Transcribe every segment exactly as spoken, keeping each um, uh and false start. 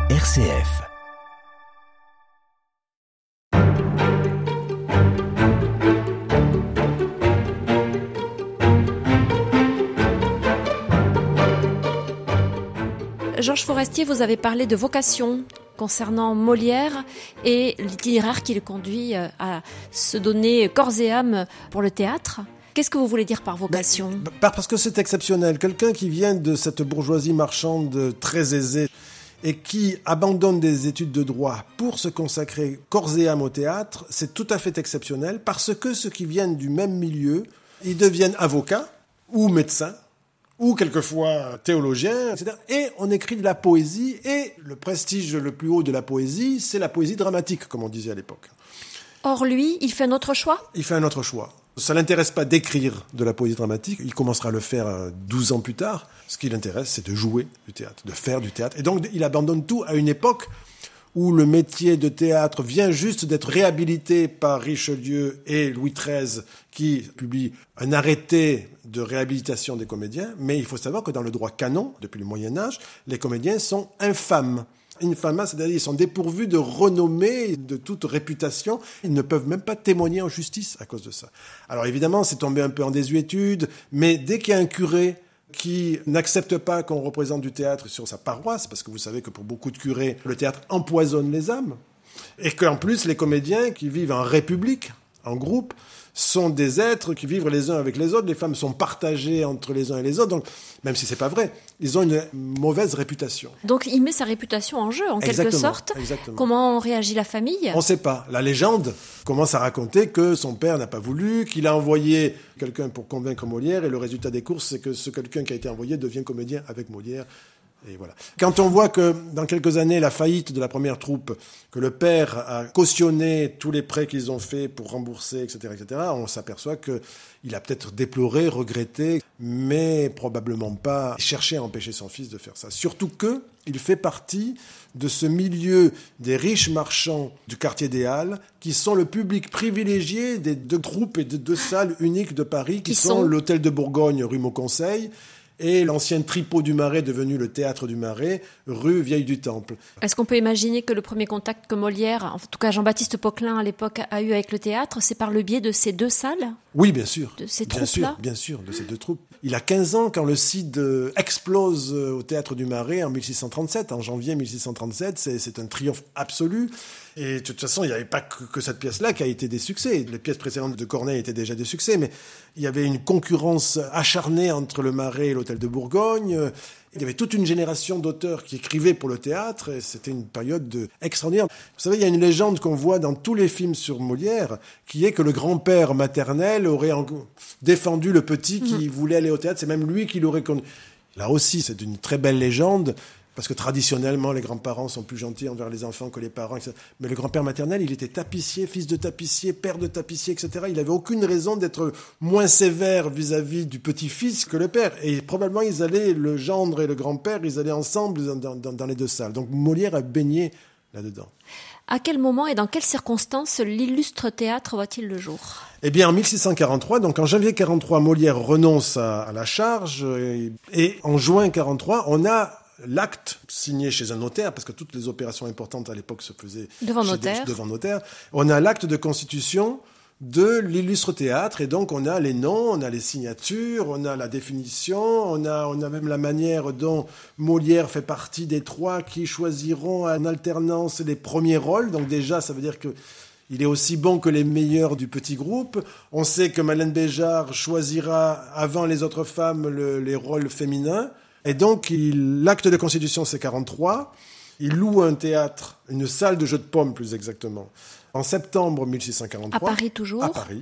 R C F. Georges Forestier, vous avez parlé de vocation concernant Molière et l'itinéraire qui le conduit à se donner corps et âme pour le théâtre. Qu'est-ce que vous voulez dire par vocation ? Ben, parce que c'est exceptionnel. Quelqu'un qui vient de cette bourgeoisie marchande très aisée et qui abandonne des études de droit pour se consacrer corps et âme au théâtre, c'est tout à fait exceptionnel parce que ceux qui viennent du même milieu, ils deviennent avocats ou médecins, ou quelquefois théologiens, et cetera. Et on écrit de la poésie, et le prestige le plus haut de la poésie, c'est la poésie dramatique, comme on disait à l'époque. Or, lui, il fait un autre choix ? Il fait un autre choix. Ça ne l'intéresse pas d'écrire de la poésie dramatique, il commencera à le faire douze ans plus tard. Ce qui l'intéresse, c'est de jouer du théâtre, de faire du théâtre. Et donc, il abandonne tout à une époque où le métier de théâtre vient juste d'être réhabilité par Richelieu et Louis treize, qui publie un arrêté de réhabilitation des comédiens. Mais il faut savoir que dans le droit canon, depuis le Moyen-Âge, les comédiens sont infâmes. Infâmes, c'est-à-dire qu'ils sont dépourvus de renommée, de toute réputation. Ils ne peuvent même pas témoigner en justice à cause de ça. Alors évidemment, c'est tombé un peu en désuétude, mais dès qu'il y a un curé qui n'accepte pas qu'on représente du théâtre sur sa paroisse, parce que vous savez que pour beaucoup de curés, le théâtre empoisonne les âmes, et qu'en plus, les comédiens qui vivent en république, en groupe, sont des êtres qui vivent les uns avec les autres. Les femmes sont partagées entre les uns et les autres. Donc, même si c'est pas vrai, ils ont une mauvaise réputation. Donc, il met sa réputation en jeu, en exactement, quelque sorte. Exactement. Comment réagit la famille ? On ne sait pas. La légende commence à raconter que son père n'a pas voulu, qu'il a envoyé quelqu'un pour convaincre Molière, et le résultat des courses, c'est que ce quelqu'un qui a été envoyé devient comédien avec Molière. Et voilà. Quand on voit que dans quelques années, la faillite de la première troupe, que le père a cautionné tous les prêts qu'ils ont faits pour rembourser, et cetera, et cetera, on s'aperçoit qu'il a peut-être déploré, regretté, mais probablement pas cherché à empêcher son fils de faire ça. Surtout qu'il fait partie de ce milieu des riches marchands du quartier des Halles, qui sont le public privilégié des deux troupes et des deux salles uniques de Paris, qui, qui sont, sont l'Hôtel de Bourgogne, rue Mauconseil, et l'ancien tripot du Marais, devenu le Théâtre du Marais, rue Vieille du Temple. Est-ce qu'on peut imaginer que le premier contact que Molière, en tout cas Jean-Baptiste Poquelin à l'époque, a eu avec le théâtre, c'est par le biais de ces deux salles ? Oui, bien sûr. De ces bien troupes-là ? sûr, bien sûr, de ces deux troupes. Il a quinze ans quand le Cid explose au Théâtre du Marais en mille six cent trente-sept. En janvier mille six cent trente-sept, c'est, c'est un triomphe absolu. Et de toute façon, il n'y avait pas que, que cette pièce-là qui a été des succès. Les pièces précédentes de Corneille étaient déjà des succès, mais il y avait une concurrence acharnée entre le Marais et l'Hôtel de Bourgogne. Il y avait toute une génération d'auteurs qui écrivaient pour le théâtre, et c'était une période de... extraordinaire. Vous savez, il y a une légende qu'on voit dans tous les films sur Molière, qui est que le grand-père maternel aurait en... défendu le petit qui mmh. voulait aller au théâtre. C'est même lui qui l'aurait conduit. Là aussi, c'est une très belle légende, parce que traditionnellement, les grands-parents sont plus gentils envers les enfants que les parents, et cetera. Mais le grand-père maternel, il était tapissier, fils de tapissier, père de tapissier, et cetera. Il n'avait aucune raison d'être moins sévère vis-à-vis du petit-fils que le père. Et probablement, ils allaient, le gendre et le grand-père, ils allaient ensemble dans, dans, dans les deux salles. Donc Molière a baigné là-dedans. À quel moment et dans quelles circonstances l'illustre théâtre voit-il le jour ? Eh bien, en mille six cent quarante-trois, donc en janvier quarante-trois, Molière renonce à, à la charge. Et, et en juin quarante-trois, on a l'acte signé chez un notaire, parce que toutes les opérations importantes à l'époque se faisaient devant chez notaire. Des, devant notaire. On a l'acte de constitution de l'illustre théâtre, et donc on a les noms, on a les signatures, on a la définition, on a, on a même la manière dont Molière fait partie des trois qui choisiront en alternance les premiers rôles. Donc déjà, ça veut dire que il est aussi bon que les meilleurs du petit groupe. On sait que Madeleine Béjart choisira avant les autres femmes le, les rôles féminins. Et donc, il, l'acte de constitution, c'est quarante-trois. Il loue un théâtre, une salle de jeu de paume, plus exactement, en septembre mille six cent quarante-trois. À Paris, toujours ? À Paris.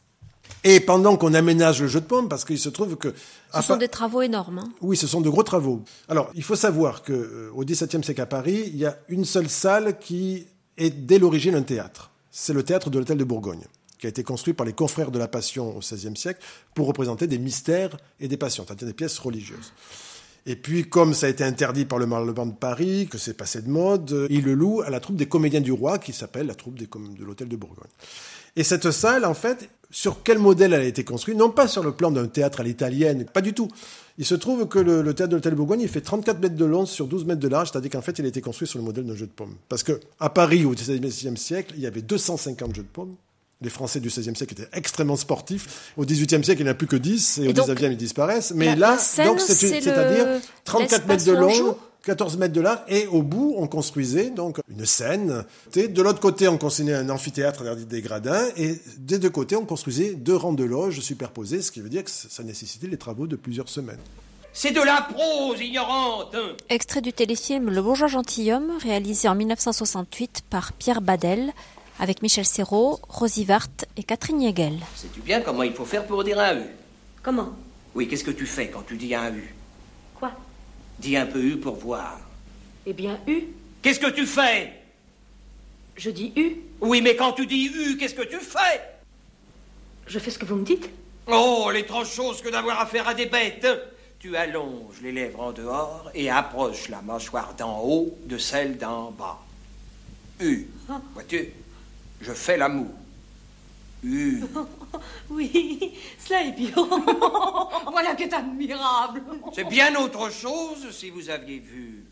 Et pendant qu'on aménage le jeu de paume, parce qu'il se trouve que... Ce sont pa- des travaux énormes. Hein. Oui, ce sont de gros travaux. Alors, il faut savoir qu'au euh, dix-septième siècle à Paris, il y a une seule salle qui est dès l'origine un théâtre. C'est le théâtre de l'Hôtel de Bourgogne, qui a été construit par les confrères de la Passion au seizième siècle pour représenter des mystères et des passions, c'est-à-dire des pièces religieuses. Et puis, comme ça a été interdit par le Parlement de Paris, que c'est passé de mode, il le loue à la troupe des comédiens du roi, qui s'appelle la troupe des com- de l'Hôtel de Bourgogne. Et cette salle, en fait, sur quel modèle elle a été construite, non pas sur le plan d'un théâtre à l'italienne, pas du tout. Il se trouve que le, le théâtre de l'Hôtel Bourgogne, il fait trente-quatre mètres de long sur douze mètres de large, c'est-à-dire qu'en fait, il a été construit sur le modèle d'un jeu de paume. Parce que à Paris, au dix-septième siècle, il y avait deux cent cinquante jeux de paume. Les Français du seizième siècle étaient extrêmement sportifs. Au dix-huitième siècle, il n'y en a plus que dix, et, et au dix-neuvième, ils disparaissent. Mais la, là, la scène, donc, c'est, c'est c'est-à-dire le... trente-quatre mètres de long, quatorze mètres de large, et au bout, on construisait donc une scène. De l'autre côté, on construisait un amphithéâtre avec des gradins, et des deux côtés, on construisait deux rangs de loges superposés, ce qui veut dire que ça nécessitait les travaux de plusieurs semaines. C'est de la prose ignorante. Extrait du téléfilm Le Bourgeois Gentilhomme, réalisé en dix-neuf cent soixante-huit par Pierre Badel, avec Michel Serrault, Rosy Vart et Catherine Niegel. Sais-tu bien comment il faut faire pour dire un U? Comment? Oui, qu'est-ce que tu fais quand tu dis un U? Quoi? Dis un peu U pour voir. Eh bien, U. Qu'est-ce que tu fais? Je dis U. Oui, mais quand tu dis U, qu'est-ce que tu fais? Je fais ce que vous me dites. Oh, l'étrange chose que d'avoir affaire à des bêtes. Tu allonges les lèvres en dehors et approches la mâchoire d'en haut de celle d'en bas. U. Ah. Vois-tu? Je fais l'amour. U. Oui, cela est bien. Voilà qui est admirable. C'est bien autre chose si vous aviez vu.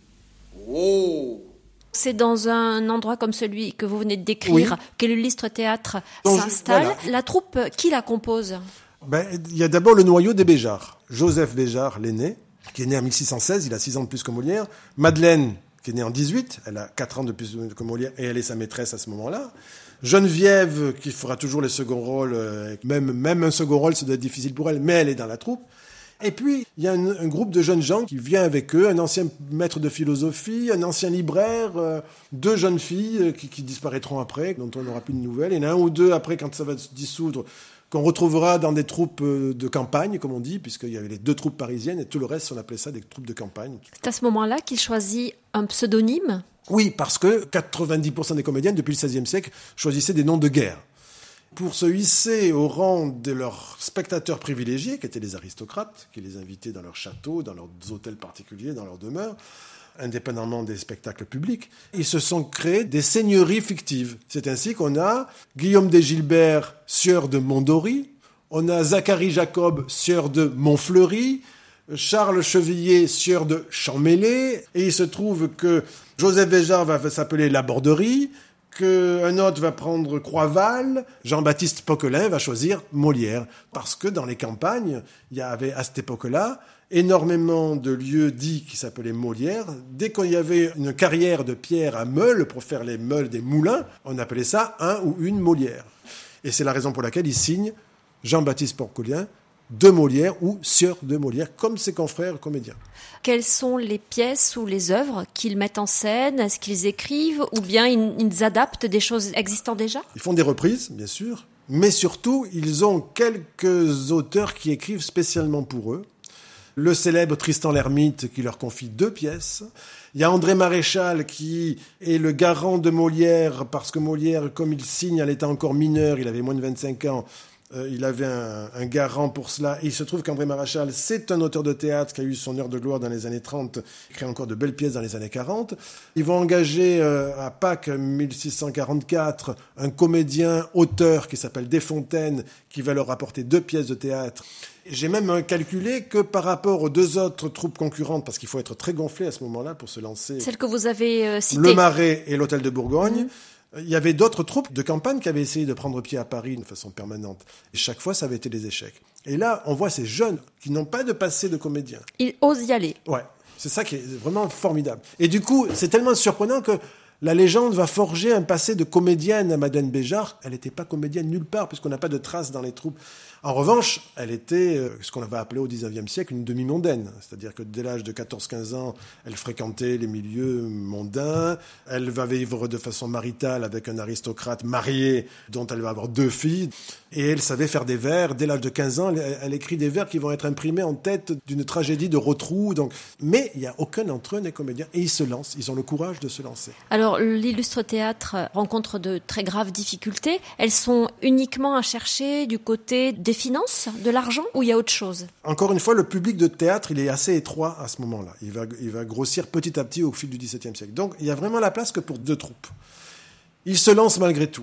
Oh. C'est dans un endroit comme celui que vous venez de décrire Oui. que l'Illustre Théâtre Donc, s'installe. voilà. La troupe, qui la compose? Ben, il y a d'abord le noyau des Béjart. Joseph Béjart, l'aîné, qui est né en mille six cent seize, il a six ans de plus que Molière. Madeleine, qui est née en dix-huit, elle a quatre ans de plus que Molière, et elle est sa maîtresse à ce moment-là. Geneviève, qui fera toujours les seconds rôles, euh, même, même un second rôle, ça doit être difficile pour elle, mais elle est dans la troupe. Et puis, il y a un, un groupe de jeunes gens qui vient avec eux, un ancien maître de philosophie, un ancien libraire, euh, deux jeunes filles euh, qui, qui disparaîtront après, dont on n'aura plus de nouvelles. Il y en a un ou deux après, quand ça va se dissoudre, qu'on retrouvera dans des troupes de campagne, comme on dit, puisqu'il y avait les deux troupes parisiennes, et tout le reste, on appelait ça des troupes de campagne. C'est à ce moment-là qu'il choisit un pseudonyme? Oui, parce que quatre-vingt-dix pour cent des comédiennes, depuis le seizième siècle, choisissaient des noms de guerre. Pour se hisser au rang de leurs spectateurs privilégiés, qui étaient les aristocrates, qui les invitaient dans leurs châteaux, dans leurs hôtels particuliers, dans leurs demeures, indépendamment des spectacles publics, ils se sont créés des seigneuries fictives. C'est ainsi qu'on a Guillaume des Gilbert, sieur de Mondori, on a Zacharie Jacob, sieur de Montfleury, Charles Chevillier, sieur de Champmêlé, et il se trouve que Joseph Béjart va s'appeler La Borderie, qu'un autre va prendre Croixval, Jean-Baptiste Poquelin va choisir Molière. Parce que dans les campagnes, il y avait à cette époque-là énormément de lieux dits qui s'appelaient Molière. Dès qu'il y avait une carrière de pierre à meules pour faire les meules des moulins, on appelait ça un ou une Molière. Et c'est la raison pour laquelle il signe Jean-Baptiste Poquelin de Molière ou sieur de Molière, comme ses confrères comédiens. Quelles sont les pièces ou les œuvres qu'ils mettent en scène? Est-ce qu'ils écrivent ou bien ils, ils adaptent des choses existantes déjà? Ils font des reprises, bien sûr, mais surtout, ils ont quelques auteurs qui écrivent spécialement pour eux. Le célèbre Tristan l'Hermite qui leur confie deux pièces. Il y a André Maréchal qui est le garant de Molière, parce que Molière, comme il signe à l'état encore mineur, il avait moins de vingt-cinq ans, Euh, il avait un, un garant pour cela. Et il se trouve qu'André Maréchal, c'est un auteur de théâtre qui a eu son heure de gloire dans les années trente, qui crée encore de belles pièces dans les années quarante. Ils vont engager euh, à Pâques mille six cent quarante-quatre un comédien auteur qui s'appelle Desfontaines, qui va leur apporter deux pièces de théâtre. J'ai même calculé que par rapport aux deux autres troupes concurrentes, parce qu'il faut être très gonflé à ce moment-là pour se lancer, Celles que vous avez euh, citées. Le Marais et l'Hôtel de Bourgogne, Mmh. Il y avait d'autres troupes de campagne qui avaient essayé de prendre pied à Paris de façon permanente. Et chaque fois, ça avait été des échecs. Et là, on voit ces jeunes qui n'ont pas de passé de comédien. Ils osent y aller. Ouais, c'est ça qui est vraiment formidable. Et du coup, c'est tellement surprenant que la légende va forger un passé de comédienne à Madeleine Béjart. Elle n'était pas comédienne nulle part, puisqu'on n'a pas de traces dans les troupes. En revanche, elle était euh, ce qu'on va appeler au dix-neuvième siècle une demi-mondaine. C'est-à-dire que dès l'âge de quatorze quinze ans, elle fréquentait les milieux mondains. Elle va vivre de façon maritale avec un aristocrate marié dont elle va avoir deux filles. Et elle savait faire des vers. Dès l'âge de quinze ans, elle, elle écrit des vers qui vont être imprimés en tête d'une tragédie de Rotrou. Donc... Mais il n'y a aucun d'entre eux n'est comédien. Et ils se lancent. Ils ont le courage de se lancer. Alors, l'Illustre Théâtre rencontre de très graves difficultés. Elles sont uniquement à chercher du côté des finances, de l'argent, ou il y a autre chose? Encore une fois, le public de théâtre, il est assez étroit à ce moment-là. Il va, il va grossir petit à petit au fil du dix-septième siècle. Donc, il y a vraiment la place que pour deux troupes. Ils se lancent malgré tout.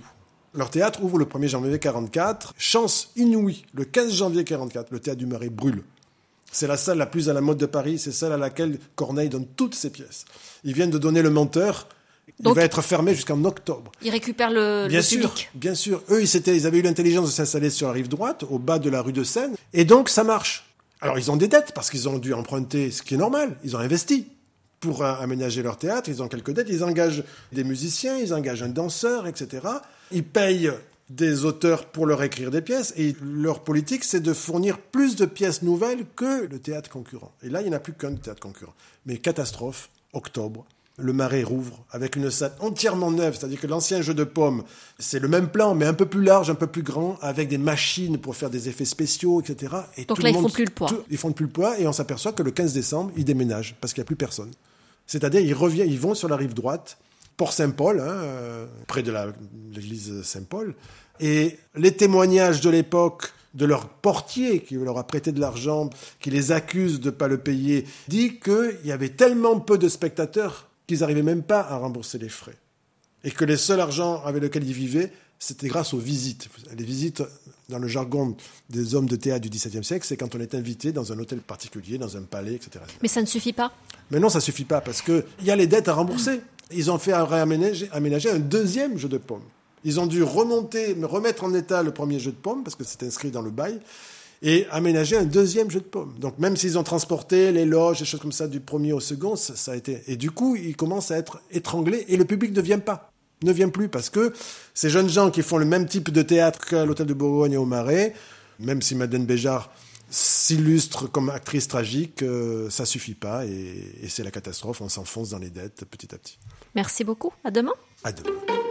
Leur théâtre ouvre le premier janvier quarante-quatre. Chance inouïe, le quinze janvier quarante-quatre, le théâtre du Marais brûle. C'est la salle la plus à la mode de Paris, c'est celle à laquelle Corneille donne toutes ses pièces. Ils viennent de donner Le Menteur, Donc, il va être fermé jusqu'en octobre. Ils récupèrent le, bien le sûr, public. Bien sûr, eux, ils, s'étaient, ils avaient eu l'intelligence de s'installer sur la rive droite, au bas de la rue de Seine, et donc ça marche. Alors ils ont des dettes, parce qu'ils ont dû emprunter, ce qui est normal, ils ont investi pour euh, aménager leur théâtre, ils ont quelques dettes, ils engagent des musiciens, ils engagent un danseur, et cetera. Ils payent des auteurs pour leur écrire des pièces, et leur politique, c'est de fournir plus de pièces nouvelles que le théâtre concurrent. Et là, il n'y en a plus qu'un théâtre concurrent. Mais catastrophe, octobre, le Marais rouvre avec une salle entièrement neuve, c'est-à-dire que l'ancien jeu de paume, c'est le même plan, mais un peu plus large, un peu plus grand, avec des machines pour faire des effets spéciaux, et cetera. Et Donc tout là, le ils monde, font plus le poids. tout- ils font plus le poids, et on s'aperçoit que le quinze décembre, ils déménagent, parce qu'il n'y a plus personne. C'est-à-dire, ils reviennent, ils vont sur la rive droite, Port Saint-Paul, hein, euh, près de la, l'église Saint-Paul, et les témoignages de l'époque de leur portier qui leur a prêté de l'argent, qui les accuse de ne pas le payer, dit qu'il y avait tellement peu de spectateurs qu'ils n'arrivaient même pas à rembourser les frais. Et que les seuls argents avec lesquels ils vivaient, c'était grâce aux visites. Les visites, dans le jargon des hommes de théâtre du dix-septième siècle, c'est quand on est invité dans un hôtel particulier, dans un palais, et cetera. Mais ça ne suffit pas. Mais non, ça ne suffit pas, parce qu'il y a les dettes à rembourser. Ils ont fait réaménager aménager un deuxième jeu de paume. Ils ont dû remonter, remettre en état le premier jeu de paume, parce que c'est inscrit dans le bail, et aménager un deuxième jeu de paume. Donc même s'ils ont transporté les loges, des choses comme ça, du premier au second, ça, ça a été... Et du coup, ils commencent à être étranglés, et le public ne vient pas, ne vient plus, parce que ces jeunes gens qui font le même type de théâtre qu'à l'Hôtel de Bourgogne et au Marais, même si Madeleine Béjart s'illustre comme actrice tragique, euh, ça suffit pas, et, et c'est la catastrophe, on s'enfonce dans les dettes petit à petit. Merci beaucoup. À demain. À demain.